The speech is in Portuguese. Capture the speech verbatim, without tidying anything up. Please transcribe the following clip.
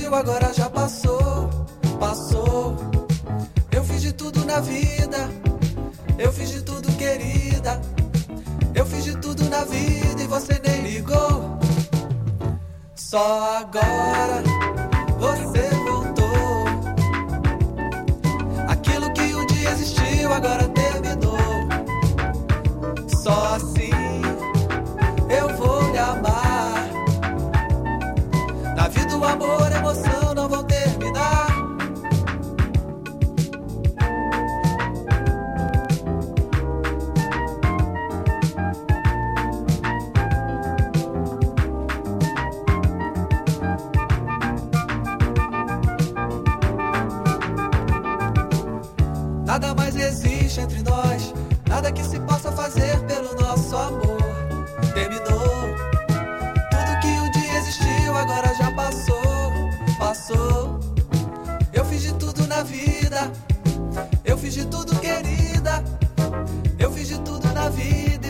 existiu, agora já passou, passou. Eu fiz de tudo na vida, eu fiz de tudo, querida. Eu fiz de tudo na vida e você nem ligou. Só agora você voltou. Aquilo que um dia existiu, agora terminou. Só assim eu vou lhe amar. Na vida o amor e a emoção não vão terminar. Nada mais existe entre nós.